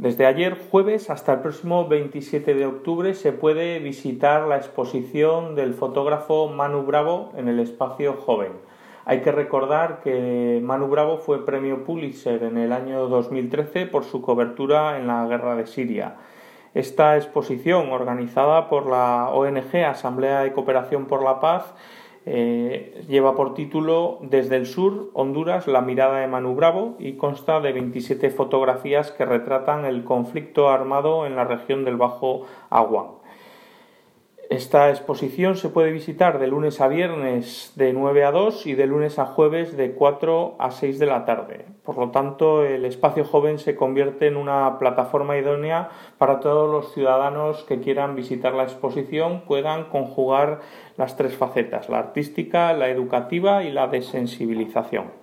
Desde ayer jueves hasta el próximo 27 de octubre se puede visitar la exposición del fotógrafo Manu Bravo en el Espacio Joven. Hay que recordar que Manu Bravo fue premio Pulitzer en el año 2013 por su cobertura en la guerra de Siria. Esta exposición, organizada por la ONG Asamblea de Cooperación por la Paz, lleva por título Desde el Sur, Honduras, la mirada de Manu Bravo, y consta de 27 fotografías que retratan el conflicto armado en la región del Bajo Aguán. Esta exposición se puede visitar de lunes a viernes de 9 a 2 y de lunes a jueves de 4 a 6 de la tarde. Por lo tanto, el Espacio Joven se convierte en una plataforma idónea para todos los ciudadanos que quieran visitar la exposición, puedan conjugar las tres facetas: la artística, la educativa y la de sensibilización.